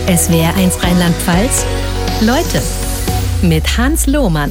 SWR1 Rheinland-Pfalz. Leute mit Hans Lohmann.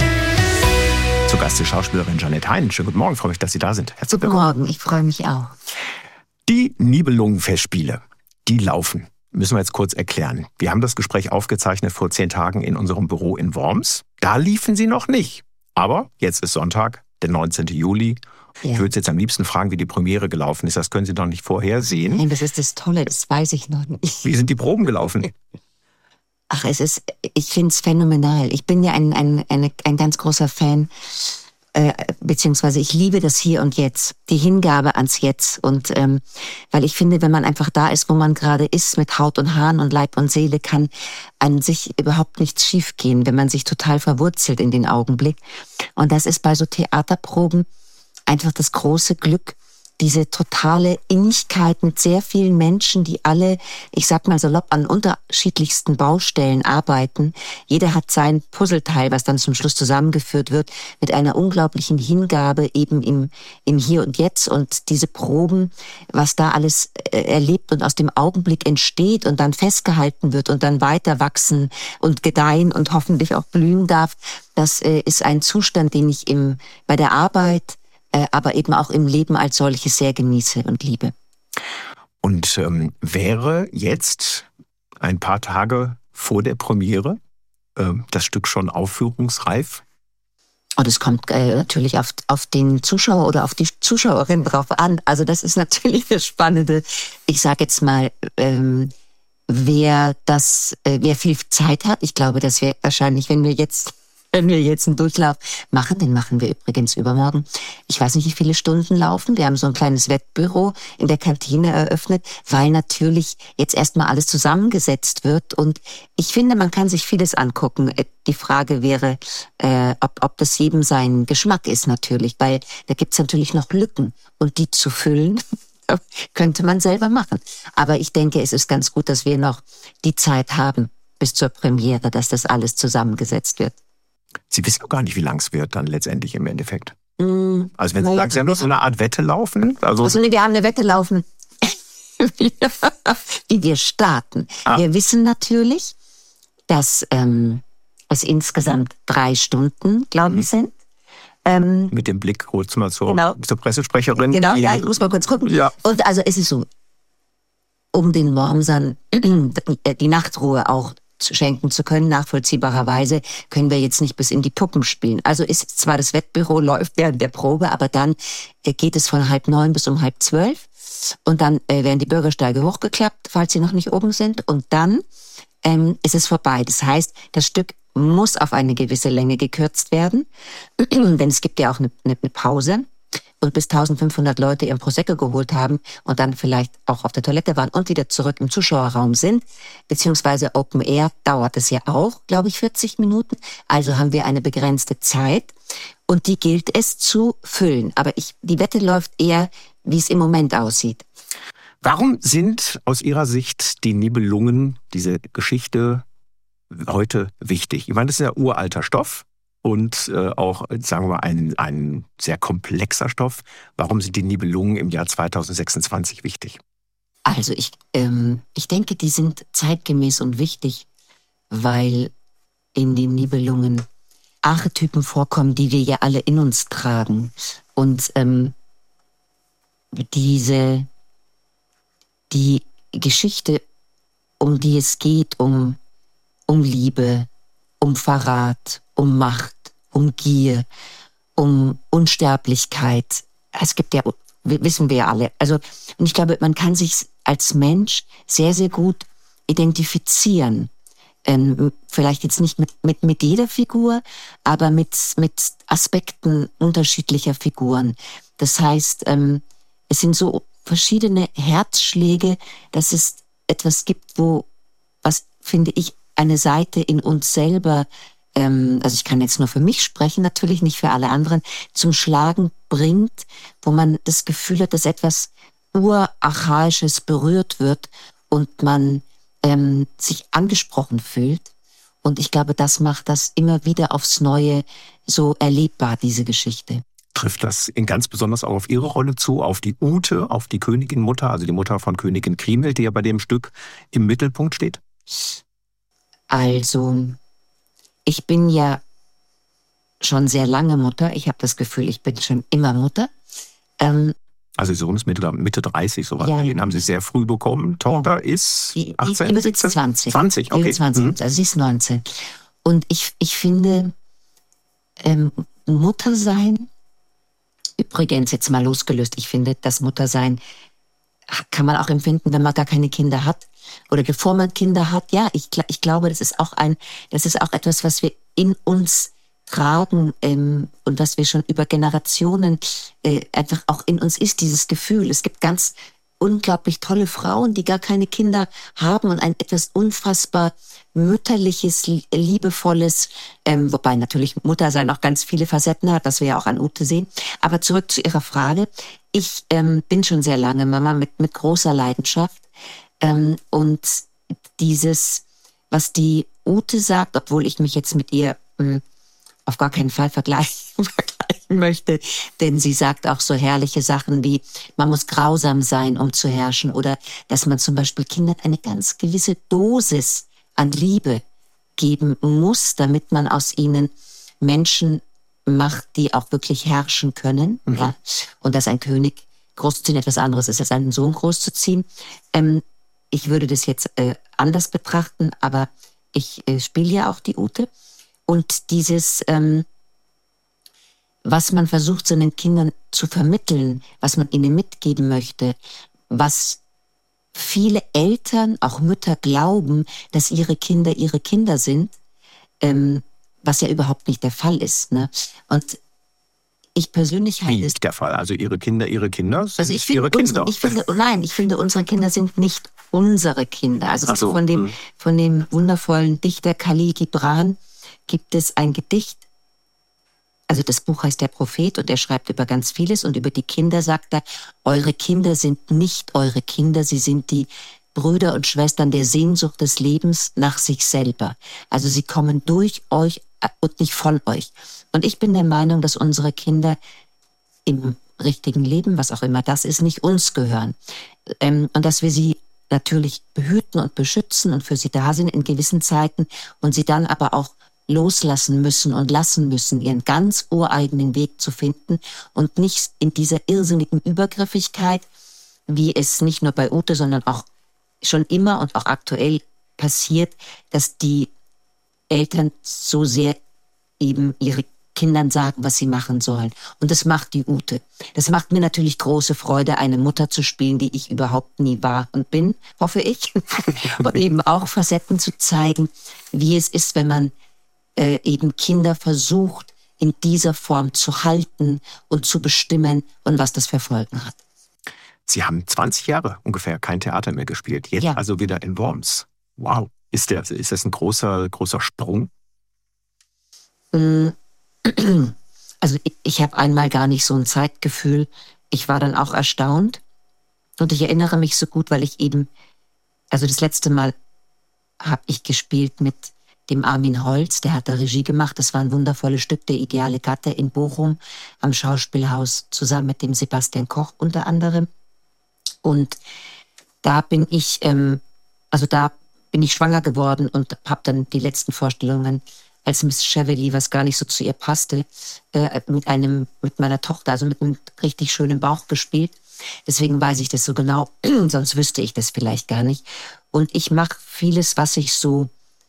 Zu Gast die Schauspielerin Jeanette Hein. Schönen guten Morgen, freue mich, dass Sie da sind. Herzlich Guten willkommen. Morgen, ich freue mich auch. Die Nibelungenfestspiele, die laufen. Müssen wir jetzt kurz erklären. Wir haben das Gespräch aufgezeichnet vor 10 Tagen in unserem Büro in Worms. Da liefen sie noch nicht. Aber jetzt ist Sonntag, der 19. Juli. Ja. Ich würde jetzt am liebsten fragen, wie die Premiere gelaufen ist. Das können Sie doch nicht vorhersehen. Nein, das ist das Tolle, das weiß ich noch nicht. Wie sind die Proben gelaufen? Ach, ich finde es phänomenal. Ich bin ja ein ganz großer Fan, beziehungsweise ich liebe das Hier und Jetzt, die Hingabe ans Jetzt. Und weil ich finde, wenn man einfach da ist, wo man gerade ist, mit Haut und Haaren und Leib und Seele, kann an sich überhaupt nichts schiefgehen, wenn man sich total verwurzelt in den Augenblick. Und das ist bei so Theaterproben einfach das große Glück, diese totale Innigkeit mit sehr vielen Menschen, die alle, ich sag mal salopp, an unterschiedlichsten Baustellen arbeiten. Jeder hat sein Puzzleteil, was dann zum Schluss zusammengeführt wird, mit einer unglaublichen Hingabe eben im Hier und Jetzt. Und diese Proben, was da alles erlebt und aus dem Augenblick entsteht und dann festgehalten wird und dann weiter wachsen und gedeihen und hoffentlich auch blühen darf, das ist ein Zustand, den ich bei der Arbeit, aber eben auch im Leben als solches sehr genieße und liebe. Und wäre jetzt ein paar Tage vor der Premiere das Stück schon aufführungsreif? Und es kommt natürlich auf den Zuschauer oder auf die Zuschauerin drauf an. Also das ist natürlich das Spannende. Ich sage jetzt mal, wer viel Zeit hat, ich glaube, das wäre wahrscheinlich, wenn wir jetzt einen Durchlauf machen, den machen wir übrigens übermorgen. Ich weiß nicht, wie viele Stunden laufen. Wir haben so ein kleines Wettbüro in der Kantine eröffnet, weil natürlich jetzt erstmal alles zusammengesetzt wird. Und ich finde, man kann sich vieles angucken. Die Frage wäre, ob das jedem sein Geschmack ist natürlich, weil da gibt's natürlich noch Lücken. Und die zu füllen, könnte man selber machen. Aber ich denke, es ist ganz gut, dass wir noch die Zeit haben bis zur Premiere, dass das alles zusammengesetzt wird. Sie wissen doch gar nicht, wie lang es wird dann letztendlich im Endeffekt. Also wenn Sie Naja, sagen, Sie haben nur so eine Art Wette laufen. Also nee, wir haben eine Wette laufen, wie wir starten. Wir wissen natürlich, dass es insgesamt 3 Stunden, glaube ich, sind. mit dem Blick kurz mal zur Pressesprecherin. Genau, ja, ich muss mal kurz gucken. Ja. Und also es ist so, um den Wormsern die Nachtruhe auch schenken zu können, nachvollziehbarerweise, können wir jetzt nicht bis in die Puppen spielen. Also ist zwar das Wettbüro läuft während der Probe, aber dann geht es von 8:30 bis um 11:30 und dann werden die Bürgersteige hochgeklappt, falls sie noch nicht oben sind, und dann ist es vorbei. Das heißt, das Stück muss auf eine gewisse Länge gekürzt werden, denn es gibt ja auch eine Pause. Und bis 1500 Leute ihren Prosecco geholt haben und dann vielleicht auch auf der Toilette waren und wieder zurück im Zuschauerraum sind, beziehungsweise Open Air, dauert es ja auch, glaube ich, 40 Minuten. Also haben wir eine begrenzte Zeit und die gilt es zu füllen. Aber die Wette läuft eher, wie es im Moment aussieht. Warum sind aus Ihrer Sicht die Nibelungen, diese Geschichte, heute wichtig? Ich meine, das ist ja uralter Stoff. Und auch, sagen wir mal, ein sehr komplexer Stoff. Warum sind die Nibelungen im Jahr 2026 wichtig? Also ich denke, die sind zeitgemäß und wichtig, weil in den Nibelungen Archetypen vorkommen, die wir ja alle in uns tragen. Und die Geschichte, um die es geht, um Liebe, um Verrat, um Macht, um Gier, um Unsterblichkeit. Es gibt ja, wissen wir ja alle. Also, und ich glaube, man kann sich als Mensch sehr, sehr gut identifizieren. Vielleicht jetzt nicht mit jeder Figur, aber mit Aspekten unterschiedlicher Figuren. Das heißt, es sind so verschiedene Herzschläge, dass es etwas gibt, was, finde ich, eine Seite in uns selber, also ich kann jetzt nur für mich sprechen, natürlich nicht für alle anderen, zum Schlagen bringt, wo man das Gefühl hat, dass etwas Urarchaisches berührt wird und man sich angesprochen fühlt. Und ich glaube, das macht das immer wieder aufs Neue so erlebbar, diese Geschichte. Trifft das in ganz besonders auch auf Ihre Rolle zu, auf die Ute, auf die Königin-Mutter, also die Mutter von Königin Kriemhild, die ja bei dem Stück im Mittelpunkt steht? Also, ich bin ja schon sehr lange Mutter. Ich habe das Gefühl, ich bin schon immer Mutter. Also Sohn ist Mitte 30, sowas. Ja. Den haben Sie sehr früh bekommen. Tochter ist Die 18? Die wird jetzt 20. 20, okay. 20, also sie ist 19. Und ich finde, Muttersein, übrigens jetzt mal losgelöst, ich finde, das Muttersein kann man auch empfinden, wenn man gar keine Kinder hat oder bevor man Kinder hat. Ja, ich glaube, das ist auch etwas, was wir in uns tragen und was wir schon über Generationen einfach auch in uns ist, dieses Gefühl. Es gibt ganz unglaublich tolle Frauen, die gar keine Kinder haben und ein etwas unfassbar mütterliches, liebevolles, wobei natürlich Muttersein auch ganz viele Facetten hat, das wir ja auch an Ute sehen. Aber zurück zu Ihrer Frage. Ich bin schon sehr lange Mama mit großer Leidenschaft und dieses, was die Ute sagt, obwohl ich mich jetzt mit ihr auf gar keinen Fall vergleichen möchte, denn sie sagt auch so herrliche Sachen wie, man muss grausam sein, um zu herrschen, oder dass man zum Beispiel Kindern eine ganz gewisse Dosis an Liebe geben muss, damit man aus ihnen Menschen macht, die auch wirklich herrschen können. Mhm. Ja? Und dass ein König großzuziehen etwas anderes ist, als einen Sohn großzuziehen. Ich würde das jetzt anders betrachten, aber ich spiele ja auch die Ute. Und dieses, was man versucht, seinen Kindern zu vermitteln, was man ihnen mitgeben möchte, was viele Eltern, auch Mütter glauben, dass ihre Kinder sind, was ja überhaupt nicht der Fall ist. Ne? Und ich persönlich halte es... Wie ist der Fall? Also ihre Kinder sind also ihre Kinder? Ich finde, unsere Kinder sind nicht unsere Kinder. Also so. von dem wundervollen Dichter Khalil Gibran gibt es ein Gedicht, also das Buch heißt Der Prophet und er schreibt über ganz vieles und über die Kinder sagt er, eure Kinder sind nicht eure Kinder, sie sind die Brüder und Schwestern der Sehnsucht des Lebens nach sich selber. Also sie kommen durch euch und nicht von euch. Und ich bin der Meinung, dass unsere Kinder im richtigen Leben, was auch immer das ist, nicht uns gehören. Und dass wir sie natürlich behüten und beschützen und für sie da sind in gewissen Zeiten und sie dann aber auch loslassen müssen und lassen müssen, ihren ganz ureigenen Weg zu finden und nicht in dieser irrsinnigen Übergriffigkeit, wie es nicht nur bei Ute, sondern auch schon immer und auch aktuell passiert, dass die Eltern so sehr eben ihre Kindern sagen, was sie machen sollen. Und das macht die Ute. Das macht mir natürlich große Freude, eine Mutter zu spielen, die ich überhaupt nie war und bin, hoffe ich. Und eben auch Facetten zu zeigen, wie es ist, wenn man eben Kinder versucht, in dieser Form zu halten und zu bestimmen und was das für Folgen hat. Sie haben 20 Jahre ungefähr kein Theater mehr gespielt, jetzt ja. Also wieder in Worms. Wow, ist das ein großer Sprung? Also ich habe einmal gar nicht so ein Zeitgefühl. Ich war dann auch erstaunt und ich erinnere mich so gut, weil ich eben, also das letzte Mal habe ich gespielt mit dem Armin Holz, der hat da Regie gemacht. Das war ein wundervolles Stück, Der ideale Gatte in Bochum am Schauspielhaus, zusammen mit dem Sebastian Koch unter anderem. Und da bin ich, schwanger geworden und habe dann die letzten Vorstellungen als Miss Cheveley, was gar nicht so zu ihr passte, mit meiner Tochter, also mit einem richtig schönen Bauch gespielt. Deswegen weiß ich das so genau, sonst wüsste ich das vielleicht gar nicht. Und ich mache vieles, was so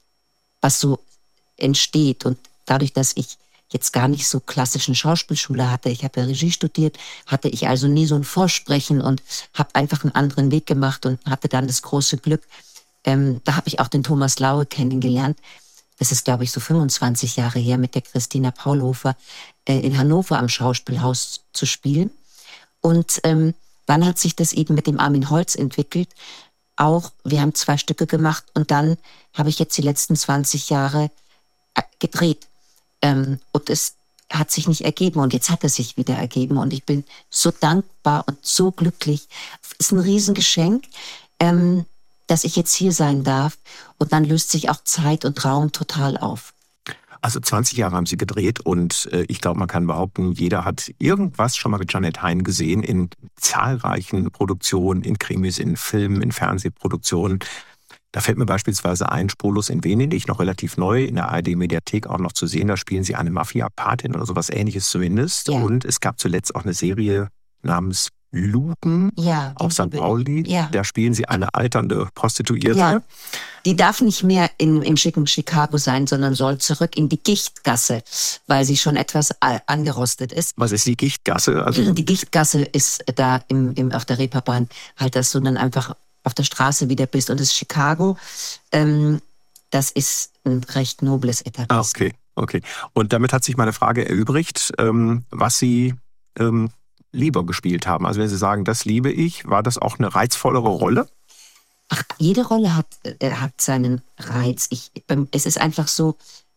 entsteht. Und dadurch, dass ich jetzt gar nicht so klassischen Schauspielschule hatte, ich habe ja Regie studiert, hatte ich also nie so ein Vorsprechen und habe einfach einen anderen Weg gemacht und hatte dann das große Glück. Da habe ich auch den Thomas Laue kennengelernt. Das ist, glaube ich, so 25 Jahre her, mit der Christina Paulhofer in Hannover am Schauspielhaus zu spielen. Und dann hat sich das eben mit dem Armin Holz entwickelt. Auch, wir haben 2 Stücke gemacht und dann habe ich jetzt die letzten 20 Jahre gedreht. Und es hat sich nicht ergeben und jetzt hat es sich wieder ergeben und ich bin so dankbar und so glücklich. Es ist ein Riesengeschenk, dass ich jetzt hier sein darf und dann löst sich auch Zeit und Raum total auf. Also 20 Jahre haben Sie gedreht und ich glaube, man kann behaupten, jeder hat irgendwas schon mal mit Jeanette Hein gesehen in zahlreichen Produktionen, in Krimis, in Filmen, in Fernsehproduktionen. Da fällt mir beispielsweise ein, Spurlos in Venedig, noch relativ neu, in der ARD-Mediathek auch noch zu sehen. Da spielen sie eine Mafia-Patin oder sowas Ähnliches zumindest. Ja. Und es gab zuletzt auch eine Serie namens Luken Ja, auf St. Pauli. Ja. Da spielen sie eine alternde Prostituierte. Ja, die darf nicht mehr im schicken Chicago sein, sondern soll zurück in die Gichtgasse, weil sie schon etwas angerostet ist. Was ist die Gichtgasse? Also Die Gichtgasse ist da auf der Reeperbahn, halt, dass du dann einfach auf der Straße wieder bist. Und das Chicago, das ist ein recht nobles Etablissement. Okay. Und damit hat sich meine Frage erübrigt, was Sie lieber gespielt haben. Also wenn Sie sagen, das liebe ich, war das auch eine reizvollere Rolle? Ach, jede Rolle hat seinen Reiz. Es ist einfach so,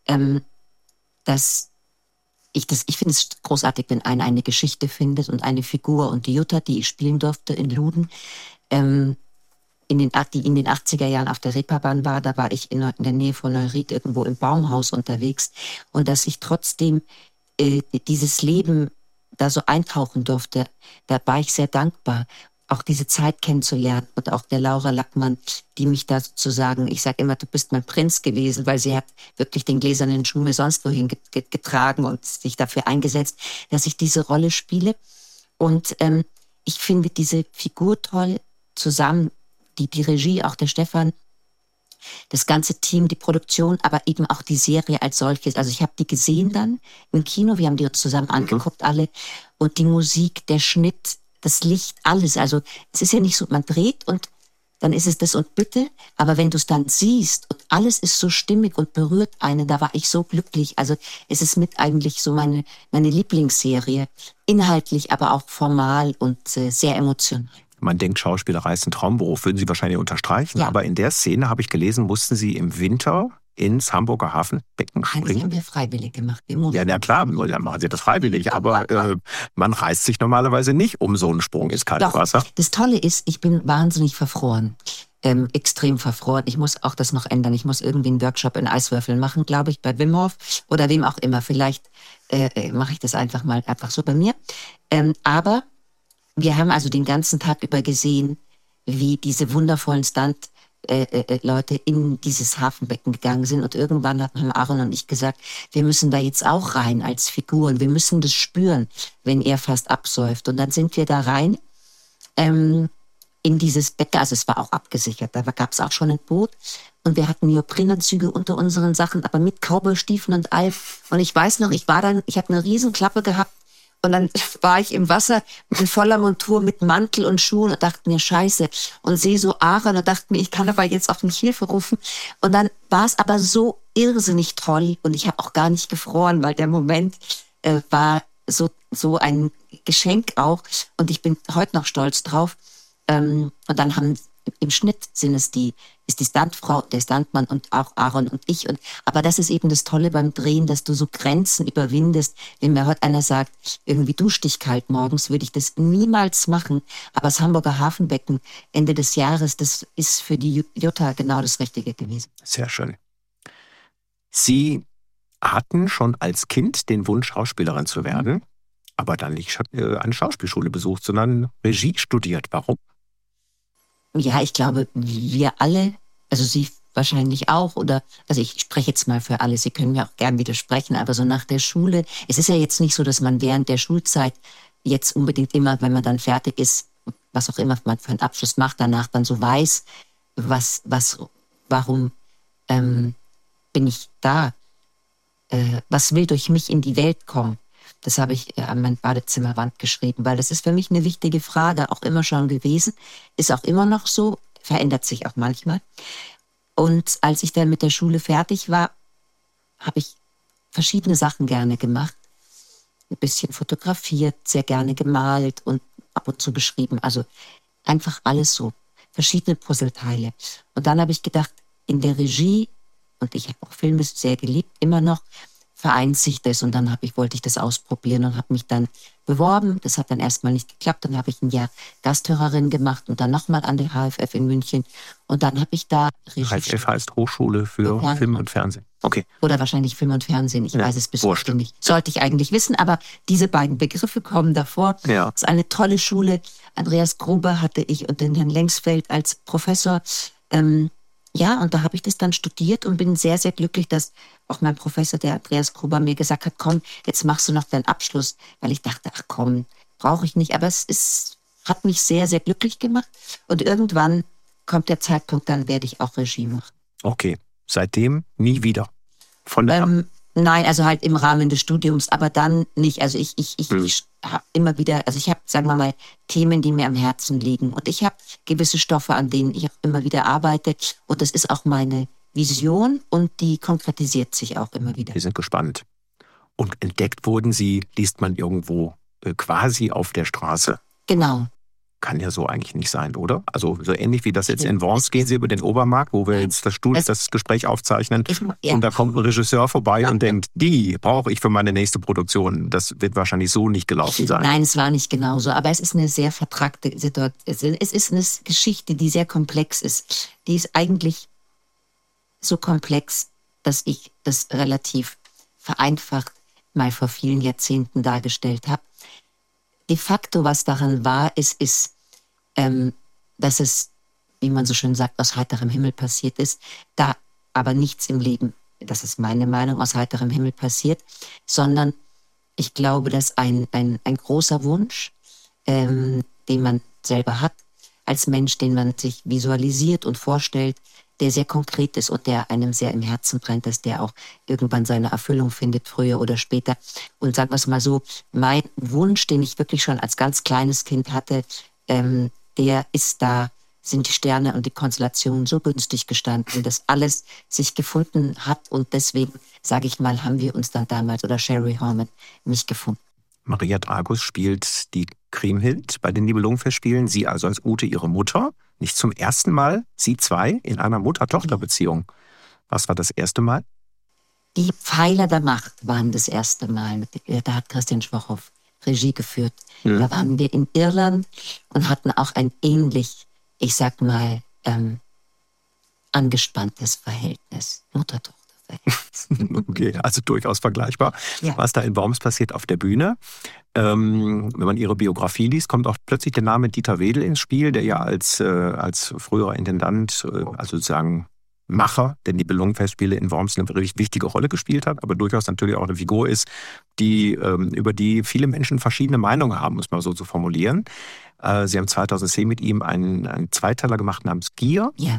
dass ich finde es großartig, wenn einer eine Geschichte findet und eine Figur. Und die Jutta, die ich spielen durfte in Luden, die in den 80er Jahren auf der Reeperbahn war, da war ich in der Nähe von Neuried irgendwo im Baumhaus unterwegs. Und dass ich trotzdem dieses Leben da so eintauchen durfte, da war ich sehr dankbar, auch diese Zeit kennenzulernen. Und auch der Laura Lackmann, die mich da sozusagen, ich sage immer, du bist mein Prinz gewesen, weil sie hat wirklich den gläsernen Schuh mir sonst wohin getragen und sich dafür eingesetzt, dass ich diese Rolle spiele. Und ich finde diese Figur toll, zusammen die Regie, auch der Stefan, das ganze Team, die Produktion, aber eben auch die Serie als solches. Also ich habe die gesehen dann im Kino, wir haben die uns zusammen angeguckt alle, und die Musik, der Schnitt, das Licht, alles. Also es ist ja nicht so, man dreht und dann ist es das und bitte, aber wenn du es dann siehst und alles ist so stimmig und berührt einen, da war ich so glücklich. Also es ist mit eigentlich so meine Lieblingsserie, inhaltlich, aber auch formal und sehr emotional. Man denkt, Schauspielerei ist ein Traumberuf, würden Sie wahrscheinlich unterstreichen. Ja. Aber in der Szene, habe ich gelesen, mussten Sie im Winter ins Hamburger Hafenbecken Das springen. haben wir freiwillig gemacht. Ja, na klar, dann machen Sie das freiwillig. Aber man reißt sich normalerweise nicht um so einen Sprung ins kalte Wasser. Das Tolle ist, ich bin wahnsinnig verfroren. Extrem verfroren. Ich muss auch das noch ändern. Ich muss irgendwie einen Workshop in Eiswürfeln machen, glaube ich, bei Wim Hof oder wem auch immer. Vielleicht mache ich das einfach so bei mir. Aber wir haben also den ganzen Tag über gesehen, wie diese wundervollen Stunt-Leute in dieses Hafenbecken gegangen sind. Und irgendwann haben Aaron und ich gesagt, wir müssen da jetzt auch rein als Figuren. Wir müssen das spüren, wenn er fast absäuft. Und dann sind wir da rein in dieses Becken. Also es war auch abgesichert. Da gab es auch schon ein Boot. Und wir hatten Neoprenanzüge unter unseren Sachen, aber mit Cowboystiefeln und all. Und ich weiß noch, ich habe eine riesen Klappe gehabt. Und dann war ich im Wasser in voller Montur mit Mantel und Schuhen und dachte mir, scheiße. Und sehe so Aaron und dachte mir, ich kann aber jetzt auch nicht Hilfe rufen. Und dann war es aber so irrsinnig toll. Und ich habe auch gar nicht gefroren, weil der Moment war so ein Geschenk auch. Und ich bin heute noch stolz drauf. Und dann im Schnitt ist die Stuntfrau, der Stuntmann und auch Aaron und ich. Aber das ist eben das Tolle beim Drehen, dass du so Grenzen überwindest. Wenn mir heute einer sagt, irgendwie dusch dich kalt morgens, würde ich das niemals machen. Aber das Hamburger Hafenbecken Ende des Jahres, das ist für die Jutta genau das Richtige gewesen. Sehr schön. Sie hatten schon als Kind den Wunsch, Schauspielerin zu werden, aber dann nicht eine Schauspielschule besucht, sondern Regie studiert. Warum? Ja, ich glaube, wir alle, also Sie wahrscheinlich auch, also ich spreche jetzt mal für alle, Sie können mir auch gern widersprechen, aber so nach der Schule, es ist ja jetzt nicht so, dass man während der Schulzeit jetzt unbedingt immer, wenn man dann fertig ist, was auch immer man für einen Abschluss macht, danach dann so weiß, warum bin ich da? Was will durch mich in die Welt kommen? Das habe ich an meine Badezimmerwand geschrieben, weil das ist für mich eine wichtige Frage, auch immer schon gewesen, ist auch immer noch so, verändert sich auch manchmal. Und als ich dann mit der Schule fertig war, habe ich verschiedene Sachen gerne gemacht. Ein bisschen fotografiert, sehr gerne gemalt und ab und zu beschrieben. Also einfach alles so, verschiedene Puzzleteile. Und dann habe ich gedacht, in der Regie, und ich habe auch Filme sehr geliebt, immer noch, vereint sich das. Und dann wollte ich das ausprobieren und habe mich dann beworben. Das hat dann erstmal nicht geklappt. Dann habe ich ein Jahr Gasthörerin gemacht und dann nochmal an der HFF in München. Und dann habe ich da Regie. HFF heißt Hochschule für Film und Fernsehen. Okay. Oder wahrscheinlich Film und Fernsehen. Ich weiß es bis heute nicht. Sollte ich eigentlich wissen, aber diese beiden Begriffe kommen davor. Ja. Das ist eine tolle Schule. Andreas Gruber hatte ich und den Herrn Lengsfeld als Professor. Ja, und da habe ich das dann studiert und bin sehr, sehr glücklich, dass auch mein Professor, der Andreas Gruber, mir gesagt hat, komm, jetzt machst du noch deinen Abschluss, weil ich dachte, ach komm, brauche ich nicht. Aber hat mich sehr, sehr glücklich gemacht und irgendwann kommt der Zeitpunkt, dann werde ich auch Regie machen. Okay, seitdem nie wieder. Nein, also halt im Rahmen des Studiums, aber dann nicht. Also ich habe immer wieder, also ich habe, sagen wir mal, Themen, die mir am Herzen liegen. Und ich habe gewisse Stoffe, an denen ich auch immer wieder arbeite. Und das ist auch meine Vision und die konkretisiert sich auch immer wieder. Wir sind gespannt. Und entdeckt wurden Sie, liest man irgendwo quasi auf der Straße. Genau. Kann ja so eigentlich nicht sein, oder? Also so ähnlich wie das jetzt in Worms, gehen Sie über den Obermarkt, wo wir jetzt das Gespräch aufzeichnen. Und da kommt ein Regisseur vorbei und denkt, die brauche ich für meine nächste Produktion. Das wird wahrscheinlich so nicht gelaufen sein. Nein, es war nicht genauso. Aber es ist eine sehr vertrackte Situation. Es ist eine Geschichte, die sehr komplex ist. Die ist eigentlich so komplex, dass ich das relativ vereinfacht mal vor vielen Jahrzehnten dargestellt habe. De facto, was daran war, ist, dass es, wie man so schön sagt, aus heiterem Himmel passiert ist, da aber nichts im Leben, das ist meine Meinung, aus heiterem Himmel passiert, sondern ich glaube, dass ein großer Wunsch, den man selber hat, als Mensch, den man sich visualisiert und vorstellt, der sehr konkret ist und der einem sehr im Herzen brennt, dass der auch irgendwann seine Erfüllung findet, früher oder später. Und sagen wir es mal so, mein Wunsch, den ich wirklich schon als ganz kleines Kind hatte, der ist da, sind die Sterne und die Konstellationen so günstig gestanden, dass alles sich gefunden hat. Und deswegen, sage ich mal, haben wir uns dann damals, oder Sherry Horman, mich gefunden. Maria Dragus spielt die Kriemhild bei den Nibelungenfestspielen. Sie also als Ute, ihre Mutter. Nicht zum ersten Mal, Sie zwei in einer Mutter-Tochter-Beziehung. Was war das erste Mal? Die Pfeiler der Macht waren das erste Mal. Da hat Christian Schwochow Regie geführt. Ja. Da waren wir in Irland und hatten auch ein ähnlich, ich sag mal, angespanntes Verhältnis. Mutter-Tochter-Verhältnis. Okay, also durchaus vergleichbar. Ja. Was da in Worms passiert auf der Bühne. Wenn man ihre Biografie liest, kommt auch plötzlich der Name Dieter Wedel ins Spiel, der ja als früherer Intendant, also sozusagen Macher der Nibelungenfestspiele in Worms eine wirklich wichtige Rolle gespielt hat, aber durchaus natürlich auch eine Figur ist, über die viele Menschen verschiedene Meinungen haben, muss man so zu formulieren. Sie haben 2010 mit ihm einen Zweiteiler gemacht namens Gier. Ja.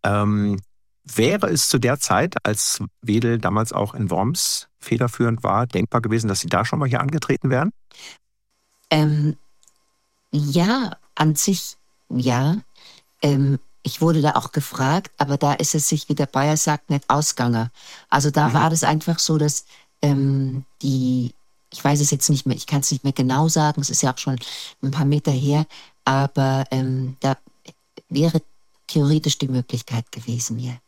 Wäre es zu der Zeit, als Wedel damals auch in Worms federführend war, denkbar gewesen, dass Sie da schon mal hier angetreten wären? Ja, an sich ja. Ich wurde da auch gefragt, aber da ist es sich, wie der Bayer sagt, nicht ausgegangen. Also da war das einfach so, dass ich weiß es jetzt nicht mehr, ich kann es nicht mehr genau sagen, es ist ja auch schon ein paar Meter her, aber da wäre theoretisch die Möglichkeit gewesen, ja.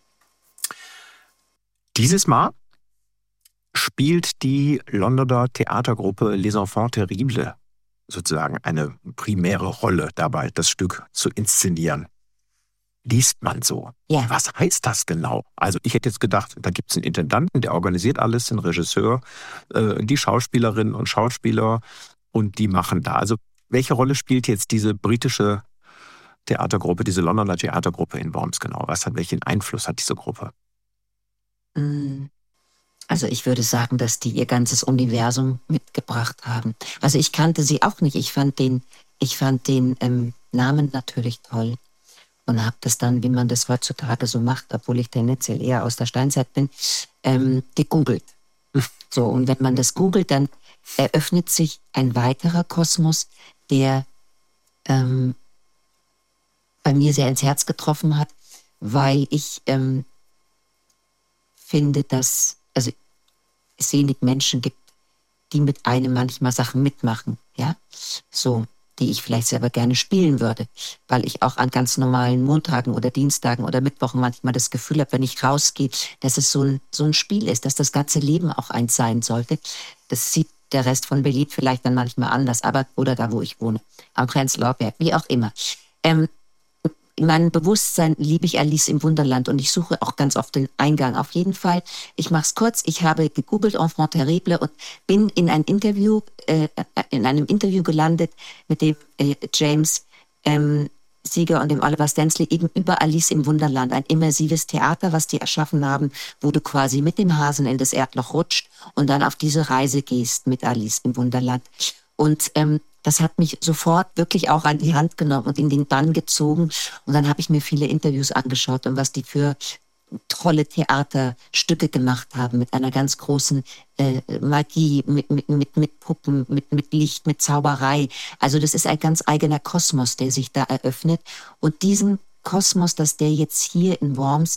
Dieses Mal spielt die Londoner Theatergruppe Les Enfants Terribles sozusagen eine primäre Rolle dabei, das Stück zu inszenieren. Liest man so. Ja. Was heißt das genau? Also ich hätte jetzt gedacht, da gibt es einen Intendanten, der organisiert alles, den Regisseur, die Schauspielerinnen und Schauspieler und die machen da. Also welche Rolle spielt jetzt diese britische Theatergruppe, diese Londoner Theatergruppe in Worms genau? Welchen Einfluss hat diese Gruppe? Also ich würde sagen, dass die ihr ganzes Universum mitgebracht haben. Also ich kannte sie auch nicht. Ich fand den Namen natürlich toll und habe das dann, wie man das heutzutage so macht, obwohl ich tendenziell eher aus der Steinzeit bin, gegoogelt. So, und wenn man das googelt, dann eröffnet sich ein weiterer Kosmos, der bei mir sehr ins Herz getroffen hat, weil ich finde, dass es wenig Menschen gibt, die mit einem manchmal Sachen mitmachen, ja, so, die ich vielleicht selber gerne spielen würde, weil ich auch an ganz normalen Montagen oder Dienstagen oder Mittwochen manchmal das Gefühl habe, wenn ich rausgehe, dass es so ein Spiel ist, dass das ganze Leben auch eins sein sollte. Das sieht der Rest von Berlin vielleicht dann manchmal anders, aber oder da, wo ich wohne, am Prenzlauer Berg, wie auch immer. In meinem Bewusstsein liebe ich Alice im Wunderland und ich suche auch ganz oft den Eingang. Auf jeden Fall, ich mache es kurz, ich habe gegoogelt Enfants Terribles und bin in einem Interview gelandet mit dem James Sieger und dem Oliver Stanley eben über Alice im Wunderland, ein immersives Theater, was die erschaffen haben, wo du quasi mit dem Hasen in das Erdloch rutscht und dann auf diese Reise gehst mit Alice im Wunderland. Und das hat mich sofort wirklich auch an die Hand genommen und in den Bann gezogen. Und dann habe ich mir viele Interviews angeschaut und was die für tolle Theaterstücke gemacht haben mit einer ganz großen Magie, mit Puppen, mit Licht, mit Zauberei. Also das ist ein ganz eigener Kosmos, der sich da eröffnet. Und diesen Kosmos, dass der jetzt hier in Worms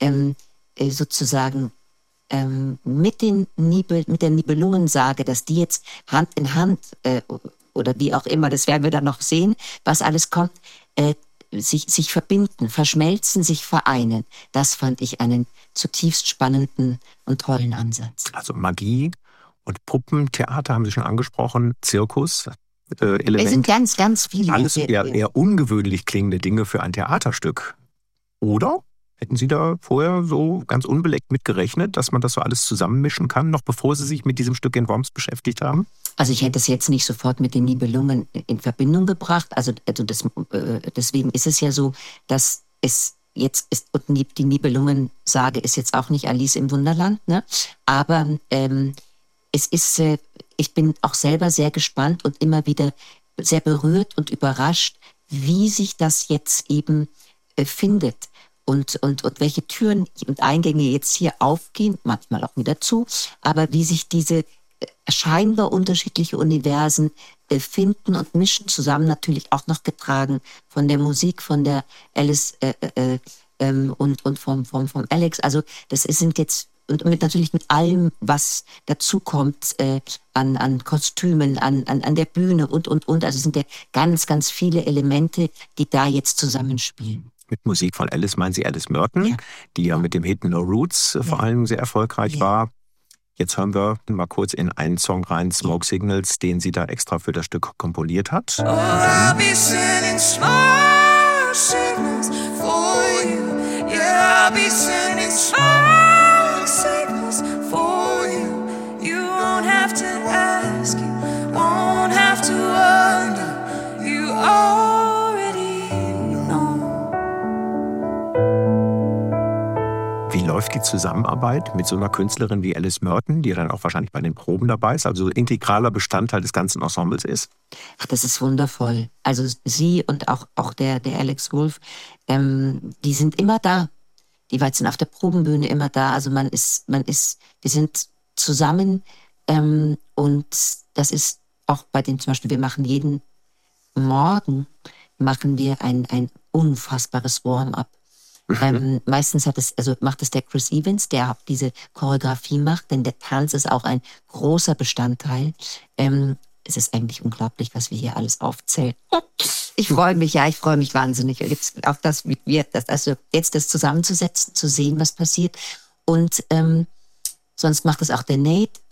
sozusagen mit der Nibelungensage, dass die jetzt Hand in Hand oder wie auch immer, das werden wir dann noch sehen, was alles kommt, sich verbinden, verschmelzen, sich vereinen. Das fand ich einen zutiefst spannenden und tollen Ansatz. Also Magie und Puppentheater haben Sie schon angesprochen, Zirkus, Elemente. Es sind ganz, ganz viele. Alles eher ungewöhnlich klingende Dinge für ein Theaterstück. Oder? Hätten Sie da vorher so ganz unbeleckt mit gerechnet, dass man das so alles zusammenmischen kann, noch bevor Sie sich mit diesem Stück in Worms beschäftigt haben? Also ich hätte es jetzt nicht sofort mit den Nibelungen in Verbindung gebracht. Deswegen ist es ja so, dass es jetzt ist, und die Nibelungensage ist jetzt auch nicht Alice im Wunderland, ne? Aber es ist, ich bin auch selber sehr gespannt und immer wieder sehr berührt und überrascht, wie sich das jetzt eben findet. Und welche Türen und Eingänge jetzt hier aufgehen, manchmal auch wieder zu, aber wie sich diese scheinbar unterschiedliche Universen finden und mischen, zusammen natürlich auch noch getragen von der Musik, von der Alice und vom Alex. Also das sind jetzt, und natürlich mit allem, was dazu kommt an Kostümen, an der Bühne und. Also es sind ja ganz, ganz viele Elemente, die da jetzt zusammenspielen. Mit Musik von Alice meinen Sie Alice Merton, ja, die ja mit dem Hit No Roots vor allem sehr erfolgreich war. Jetzt hören wir mal kurz in einen Song rein, Smoke Signals, den sie da extra für das Stück komponiert hat. Oh, I'll be sending smoke signals for you. Yeah, I'll be sending smoke signals for you. You won't have to ask, you won't have to wonder. You already know. Wie läuft die Zusammenarbeit mit so einer Künstlerin wie Alice Merton, die dann auch wahrscheinlich bei den Proben dabei ist, also integraler Bestandteil des ganzen Ensembles ist? Ach, das ist wundervoll. Also sie und auch der Alex Wolf, die sind immer da. Die sind auf der Probenbühne immer da. Also wir sind zusammen und das ist auch bei dem zum Beispiel, wir machen jeden Morgen ein unfassbares Warm-up. Meistens macht es der Chris Evans, der auch diese Choreografie macht, denn der Tanz ist auch ein großer Bestandteil. Es ist eigentlich unglaublich, was wir hier alles aufzählen. Ich freue mich wahnsinnig, jetzt auf das, jetzt das zusammenzusetzen, zu sehen, was passiert. Und sonst macht es auch der Nate,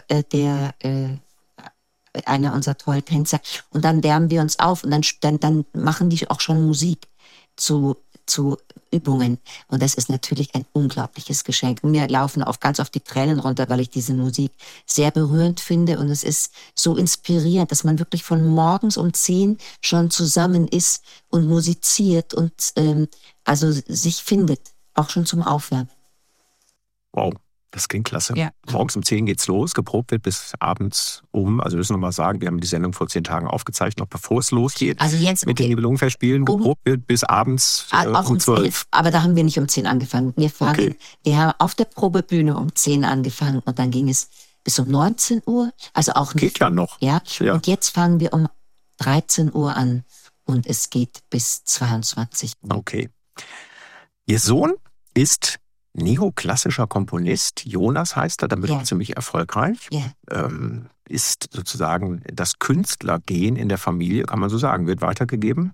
einer unserer tollen Tänzer. Und dann wärmen wir uns auf und dann machen die auch schon Musik zu Übungen. Und das ist natürlich ein unglaubliches Geschenk. Mir laufen ganz oft die Tränen runter, weil ich diese Musik sehr berührend finde. Und es ist so inspirierend, dass man wirklich von morgens um 10 schon zusammen ist und musiziert und also sich findet, auch schon zum Aufwärmen. Wow. Das klingt klasse. Ja. Morgens um 10 geht's los, geprobt wird bis abends also wir müssen noch mal sagen, wir haben die Sendung vor 10 Tagen aufgezeichnet, noch bevor es losgeht. Also jetzt mit den Nibelungenfestspielen geprobt wird bis abends um 12. Aber da haben wir nicht um 10 angefangen. Wir haben auf der Probebühne um 10 angefangen und dann ging es bis um 19 Uhr. Also auch nicht. Geht ja noch. Ja. Und jetzt fangen wir um 13 Uhr an und es geht bis 22 Uhr. Okay. Ihr Sohn ist neoklassischer Komponist, Jonas heißt er, damit auch ziemlich erfolgreich. Ist sozusagen das Künstlergehen in der Familie, kann man so sagen, wird weitergegeben?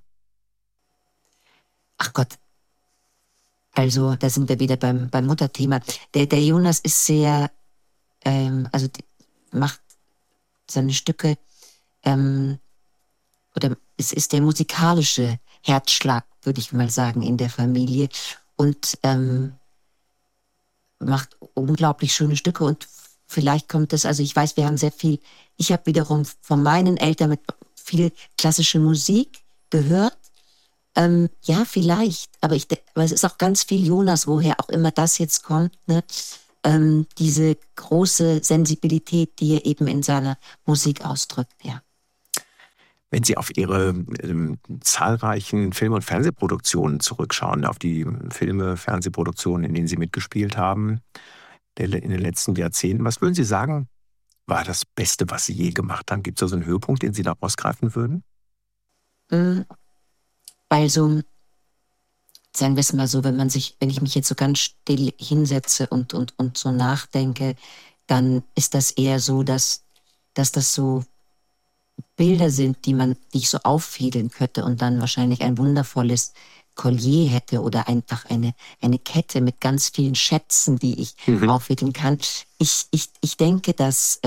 Ach Gott, also da sind wir wieder beim Mutterthema. Der Jonas ist sehr, macht seine Stücke, oder es ist der musikalische Herzschlag, würde ich mal sagen, in der Familie und macht unglaublich schöne Stücke und vielleicht kommt es, also ich weiß, wir haben ich habe wiederum von meinen Eltern mit viel klassische Musik gehört Ja, vielleicht. Aber es ist auch ganz viel Jonas, woher auch immer das jetzt kommt, ne? Diese große Sensibilität, die er eben in seiner Musik ausdrückt, ja. Wenn Sie auf Ihre zahlreichen Film- und Fernsehproduktionen zurückschauen, auf die Filme, Fernsehproduktionen, in denen Sie mitgespielt haben, in den letzten Jahrzehnten, was würden Sie sagen, war das Beste, was Sie je gemacht haben? Gibt es da so einen Höhepunkt, den Sie da rausgreifen würden? Also, sagen wir es mal so, wenn ich mich jetzt so ganz still hinsetze und so nachdenke, dann ist das eher so, dass das so Bilder sind, die ich so auffädeln könnte und dann wahrscheinlich ein wundervolles Collier hätte oder einfach eine Kette mit ganz vielen Schätzen, die ich auffädeln kann. Ich denke, dass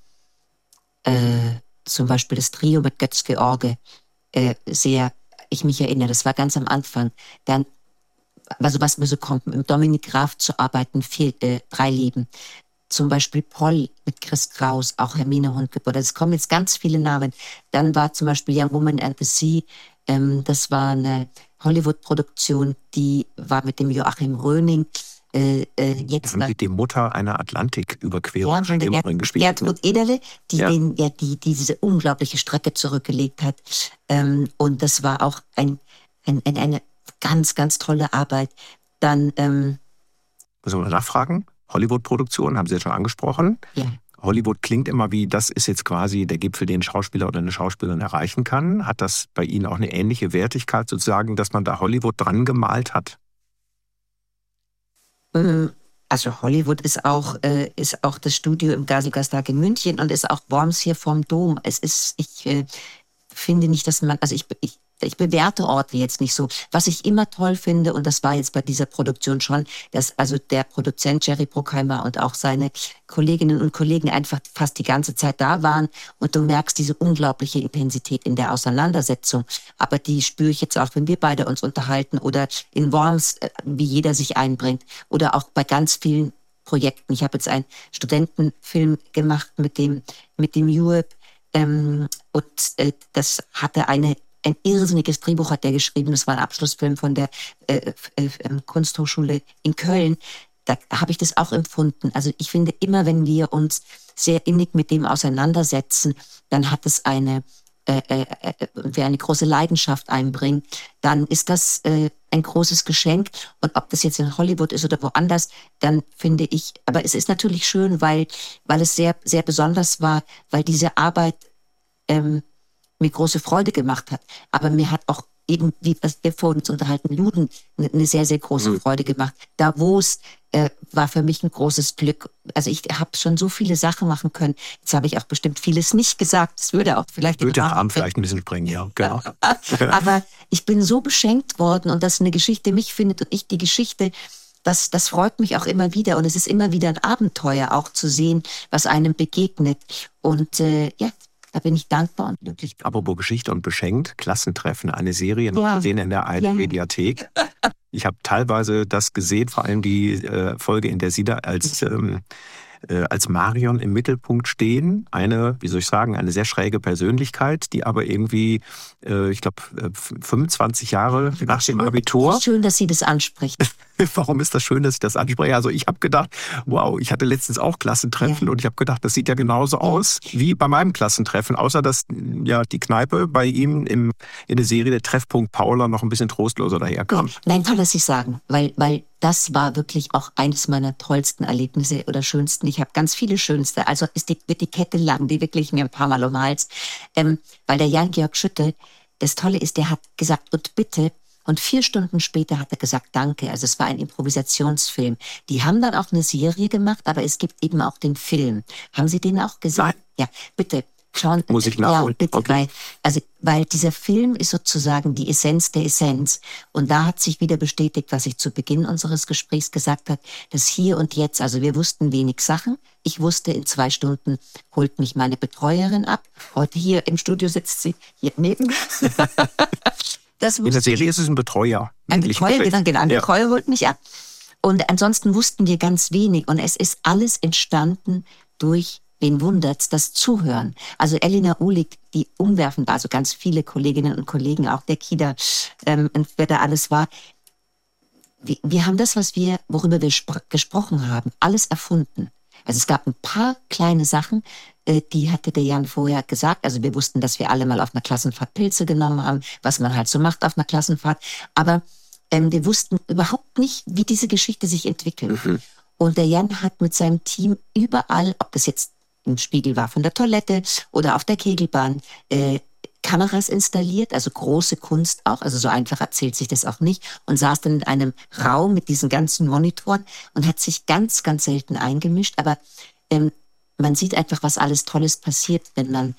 zum Beispiel das Trio mit Götz-George ich mich erinnere, das war ganz am Anfang, dann, also was mir so kommt, mit Dominik Graf zu arbeiten, 3 Leben. Zum Beispiel Poll mit Chris Kraus, auch Hermine Hundgeburt. Es kommen jetzt ganz viele Namen. Dann war zum Beispiel Young Woman and the Sea. Das war eine Hollywood-Produktion, die war mit dem Joachim Röning. Haben Sie die Mutter einer Atlantiküberquerung gespielt? Gertrud Ederle, die diese unglaubliche Strecke zurückgelegt hat. Und das war auch eine ganz, ganz tolle Arbeit. Dann müssen wir mal nachfragen? Hollywood-Produktion, haben Sie ja schon angesprochen. Ja. Hollywood klingt immer wie, das ist jetzt quasi der Gipfel, den ein Schauspieler oder eine Schauspielerin erreichen kann. Hat das bei Ihnen auch eine ähnliche Wertigkeit sozusagen, dass man da Hollywood dran gemalt hat? Also Hollywood ist auch das Studio im Gaselgastag in München und ist auch Worms hier vom Dom. Ich finde nicht, dass man, also ich bewerte Orte jetzt nicht so. Was ich immer toll finde, und das war jetzt bei dieser Produktion schon, dass also der Produzent Jerry Bruckheimer und auch seine Kolleginnen und Kollegen einfach fast die ganze Zeit da waren und du merkst diese unglaubliche Intensität in der Auseinandersetzung. Aber die spüre ich jetzt auch, wenn wir beide uns unterhalten oder in Worms, wie jeder sich einbringt oder auch bei ganz vielen Projekten. Ich habe jetzt einen Studentenfilm gemacht mit dem Juep und das hatte ein irrsinniges Drehbuch hat der geschrieben. Das war ein Abschlussfilm von der Kunsthochschule in Köln. Da habe ich das auch empfunden. Also ich finde immer, wenn wir uns sehr innig mit dem auseinandersetzen, dann hat es wir eine große Leidenschaft einbringen, dann ist das ein großes Geschenk. Und ob das jetzt in Hollywood ist oder woanders, dann finde ich, aber es ist natürlich schön, weil es sehr, sehr besonders war, weil diese Arbeit mir große Freude gemacht hat. Aber mir hat auch eben, wie wir vor uns unterhalten, Luden eine sehr, sehr große Freude gemacht. Davos war für mich ein großes Glück. Also ich habe schon so viele Sachen machen können. Jetzt habe ich auch bestimmt vieles nicht gesagt. Das würde auch vielleicht den Rahmen vielleicht ein bisschen sprengen, ja. Genau. Aber ich bin so beschenkt worden und dass eine Geschichte mich findet und ich die Geschichte, das freut mich auch immer wieder. Und es ist immer wieder ein Abenteuer auch zu sehen, was einem begegnet. Und da bin ich dankbar und glücklich. Apropos Geschichte und beschenkt, Klassentreffen, eine Serie, noch gesehen in der ARD-Mediathek. Ich habe teilweise das gesehen, vor allem die Folge, in der Sie da als Marion im Mittelpunkt stehen. Eine sehr schräge Persönlichkeit, die aber irgendwie, ich glaube, 25 Jahre nach dem Abitur. Schön, dass Sie das ansprechen. Warum ist das schön, dass ich das anspreche? Also ich habe gedacht, wow, ich hatte letztens auch Klassentreffen und ich habe gedacht, das sieht ja genauso aus wie bei meinem Klassentreffen, außer dass ja die Kneipe bei ihm in der Serie der Treffpunkt Paula noch ein bisschen trostloser daherkam. Nein, toll, dass Sie sagen, weil das war wirklich auch eines meiner tollsten Erlebnisse oder schönsten. Ich habe ganz viele schönste. Also wird die Kette lang, die wirklich mir ein paar Mal um den Hals. Weil der Jan-Georg Schütte, das Tolle ist, der hat gesagt, und bitte. Und 4 Stunden später hat er gesagt, danke. Also es war ein Improvisationsfilm. Die haben dann auch eine Serie gemacht, aber es gibt eben auch den Film. Haben Sie den auch gesehen? Nein. Ja, bitte. Schauen, muss ich nachholen. Ja, bitte, okay. weil dieser Film ist sozusagen die Essenz der Essenz. Und da hat sich wieder bestätigt, was ich zu Beginn unseres Gesprächs gesagt habe, dass hier und jetzt, also wir wussten wenig Sachen. Ich wusste, in 2 Stunden holt mich meine Betreuerin ab. Heute hier im Studio sitzt sie hier neben mir. In der Serie ist es ein Betreuer. Ein Betreuer, genau. Ein Betreuer holt mich ab. Und ansonsten wussten wir ganz wenig. Und es ist alles entstanden durch wen wundert's, das Zuhören. Also Elina Uhlig, die umwerfend war, also ganz viele Kolleginnen und Kollegen, auch der Kida, und wer da alles war. Wir haben das, worüber wir gesprochen haben, alles erfunden. Also es gab ein paar kleine Sachen, die hatte der Jan vorher gesagt. Also wir wussten, dass wir alle mal auf einer Klassenfahrt Pilze genommen haben, was man halt so macht auf einer Klassenfahrt. Aber wir wussten überhaupt nicht, wie diese Geschichte sich entwickelt. Mhm. Und der Jan hat mit seinem Team überall, ob das jetzt im Spiegel war von der Toilette oder auf der Kegelbahn, Kameras installiert, also große Kunst auch, also so einfach erzählt sich das auch nicht, und saß dann in einem Raum mit diesen ganzen Monitoren und hat sich ganz, ganz selten eingemischt, aber man sieht einfach, was alles Tolles passiert, wenn man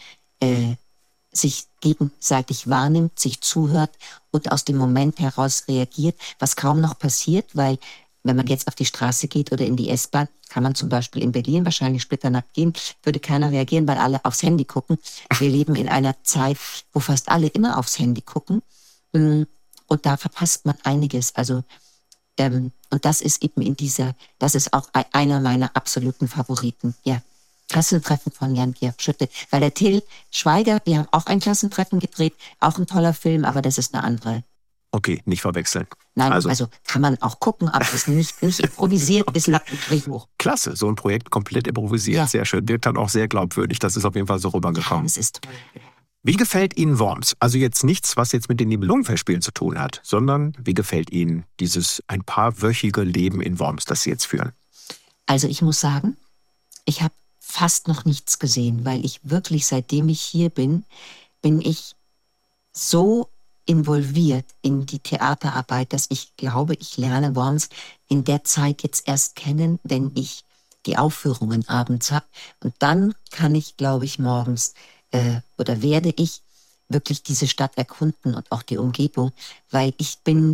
sich gegenseitig wahrnimmt, sich zuhört und aus dem Moment heraus reagiert, was kaum noch passiert, weil wenn man jetzt auf die Straße geht oder in die S-Bahn, kann man zum Beispiel in Berlin wahrscheinlich splitternackt gehen, würde keiner reagieren, weil alle aufs Handy gucken. Wir leben in einer Zeit, wo fast alle immer aufs Handy gucken. Und da verpasst man einiges. Also, und das ist eben das ist auch einer meiner absoluten Favoriten. Ja, Klassentreffen von Jan-Georg Schütte. Weil der Till Schweiger, wir haben auch ein Klassentreffen gedreht, auch ein toller Film, aber das ist eine andere. Okay, nicht verwechseln. Nein, also kann man auch gucken, aber es ist nicht improvisiert, okay. Ist ein Drehbuch. Klasse, so ein Projekt komplett improvisiert, ja. Sehr schön. Wirkt dann auch sehr glaubwürdig, das ist auf jeden Fall so rübergekommen. Ja, das ist toll. Wie gefällt Ihnen Worms? Also jetzt nichts, was jetzt mit den Nibelungenfestspielen zu tun hat, sondern wie gefällt Ihnen dieses ein paar wöchige Leben in Worms, das Sie jetzt führen? Also ich muss sagen, ich habe fast noch nichts gesehen, weil ich wirklich, seitdem ich hier bin ich so involviert in die Theaterarbeit, dass ich glaube, ich lerne Worms in der Zeit jetzt erst kennen, wenn ich die Aufführungen abends habe. Und dann kann ich, glaube ich, morgens oder werde ich wirklich diese Stadt erkunden und auch die Umgebung, weil ich bin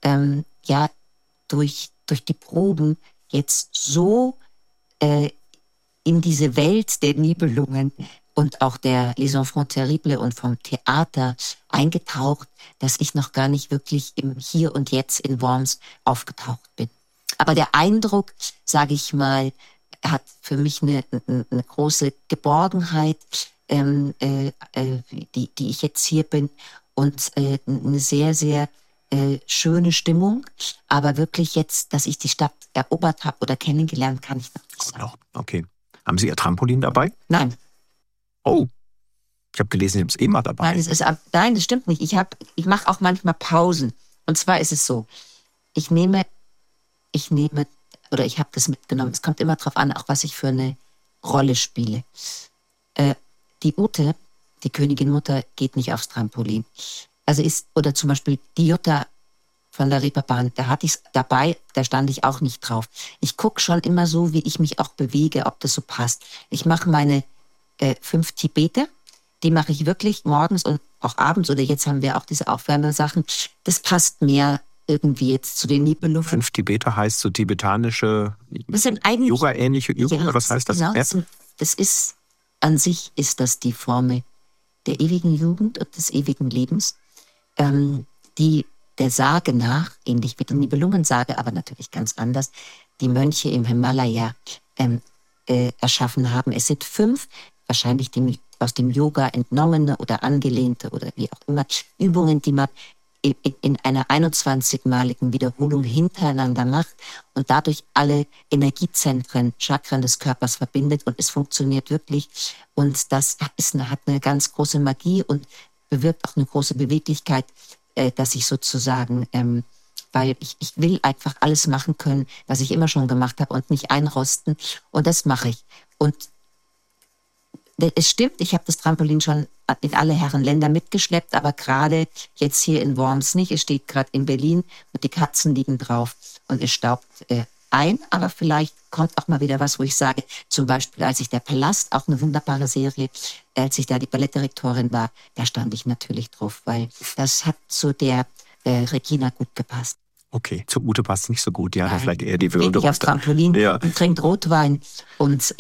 durch die Proben jetzt so in diese Welt der Nibelungen und auch der Les Enfants Terribles und vom Theater eingetaucht, dass ich noch gar nicht wirklich im Hier und Jetzt in Worms aufgetaucht bin. Aber der Eindruck, sage ich mal, hat für mich eine große Geborgenheit, die ich jetzt hier bin, und eine sehr, sehr schöne Stimmung. Aber wirklich jetzt, dass ich die Stadt erobert habe oder kennengelernt, kann ich noch nicht sagen. Okay. Haben Sie Ihr Trampolin dabei? Nein. Oh, ich habe gelesen, Sie haben es immer dabei. Nein, das stimmt nicht. Ich mache auch manchmal Pausen. Und zwar ist es so, ich nehme, oder ich habe das mitgenommen, es kommt immer drauf an, auch was ich für eine Rolle spiele. Die Ute, die Königin Mutter, geht nicht aufs Trampolin. Oder zum Beispiel die Jutta von der Reeperbahn, da hatte ich es dabei, da stand ich auch nicht drauf. Ich gucke schon immer so, wie ich mich auch bewege, ob das so passt. Ich mache meine 5 Tibeter, die mache ich wirklich morgens und auch abends, oder jetzt haben wir auch diese Aufwärmsachen. Das passt mehr irgendwie jetzt zu den Nibelungen. 5 Tibeter heißt so tibetanische, das sind eigentlich Yoga-ähnliche Übungen, ja, was heißt das? Genau, an sich ist das die Formel der ewigen Jugend und des ewigen Lebens, die der Sage nach, ähnlich wie die Nibelungensage, aber natürlich ganz anders, die Mönche im Himalaya erschaffen haben. Es sind 5, wahrscheinlich aus dem Yoga entnommene oder angelehnte oder wie auch immer, Übungen, die man in einer 21-maligen Wiederholung hintereinander macht und dadurch alle Energiezentren, Chakren des Körpers verbindet, und es funktioniert wirklich. Und das hat eine ganz große Magie und bewirkt auch eine große Beweglichkeit, dass ich sozusagen, weil ich will einfach alles machen können, was ich immer schon gemacht habe, und nicht einrosten, und das mache ich. Und es stimmt, ich habe das Trampolin schon in alle Herren Länder mitgeschleppt, aber gerade jetzt hier in Worms nicht. Es steht gerade in Berlin und die Katzen liegen drauf und es staubt ein, aber vielleicht kommt auch mal wieder was, wo ich sage, zum Beispiel, als ich der Palast, auch eine wunderbare Serie, als ich da die Ballettdirektorin war, da stand ich natürlich drauf, weil das hat zu der Regina gut gepasst. Okay, zu Ute passt es nicht so gut, ja, dann vielleicht eher die Würde. Geht aufs Trampolin und trinkt Rotwein und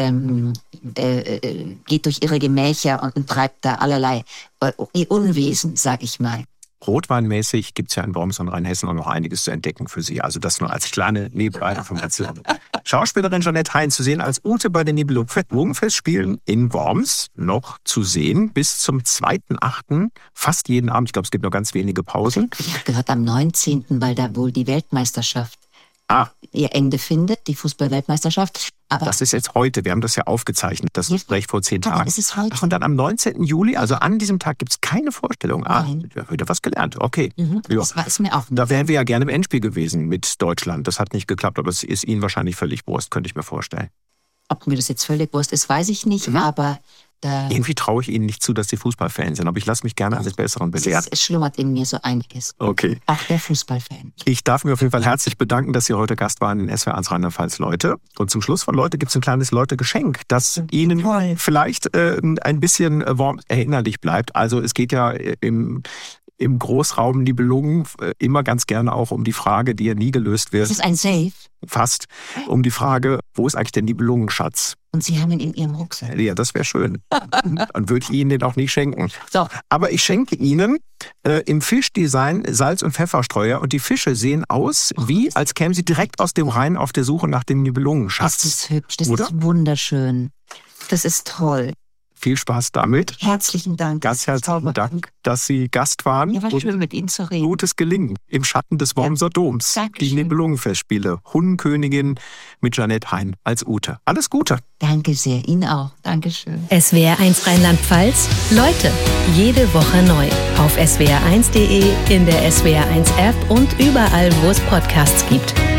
geht durch ihre Gemächer und treibt da allerlei Unwesen, sag ich mal. rotweinmäßig gibt es ja in Worms und Rheinhessen auch noch einiges zu entdecken für Sie. Also das nur als kleine Nebeninformation. Schauspielerin Jeanette Hein zu sehen als Ute bei den Nibelungenfestspielen in Worms. Noch zu sehen bis zum 2.8. Fast jeden Abend. Ich glaube, es gibt noch ganz wenige Pausen. Ich habe gehört, am 19., weil da wohl die Weltmeisterschaft ihr Ende findet, die Fußball-Weltmeisterschaft. Aber das ist jetzt heute. Wir haben das ja aufgezeichnet, das Gespräch vor 10 Tagen. Das ist heute. Ach, und dann am 19. Juli, also an diesem Tag, gibt es keine Vorstellung. Wieder was gelernt. Okay. Das war es mir auch. Da wären wir ja gerne im Endspiel gewesen mit Deutschland. Das hat nicht geklappt, aber es ist Ihnen wahrscheinlich völlig Wurst, könnte ich mir vorstellen. Ob mir das jetzt völlig Wurst ist, weiß ich nicht, aber irgendwie traue ich Ihnen nicht zu, dass Sie Fußballfan sind, aber ich lasse mich gerne eines Besseren belehren. Es schlummert in mir so einiges. Okay. Auch der Fußballfan. Ich darf mir auf jeden Fall herzlich bedanken, dass Sie heute Gast waren in SWR1 Rheinland-Pfalz, Leute. Und zum Schluss von Leute gibt es ein kleines Leute-Geschenk, das Ihnen vielleicht ein bisschen erinnerlich bleibt. Also es geht ja im Großraum Nibelungen immer ganz gerne auch um die Frage, die ja nie gelöst wird. Das ist ein Safe. Fast. Um die Frage, wo ist eigentlich der Nibelungenschatz? Und Sie haben ihn in Ihrem Rucksack. Ja, das wäre schön. Dann würde ich Ihnen den auch nicht schenken. So. Aber ich schenke Ihnen im Fischdesign Salz- und Pfefferstreuer. Und die Fische sehen aus, wie als kämen sie direkt aus dem Rhein auf der Suche nach dem Nibelungenschatz. Das ist hübsch, das Oder? ist wunderschön. Das ist toll. Viel Spaß damit. Herzlichen Dank. Ganz herzlichen Dank, dass Sie Gast waren. Ja, war schön, mit Ihnen zu reden. Gutes Gelingen im Schatten des Wormser Doms. Dankeschön. Die Nibelungenfestspiele. Hundenkönigin mit Jeanette Hein als Ute. Alles Gute. Danke sehr. Ihnen auch. Dankeschön. SWR1 Rheinland-Pfalz. Leute, jede Woche neu. Auf swr1.de, in der SWR1 App und überall, wo es Podcasts gibt.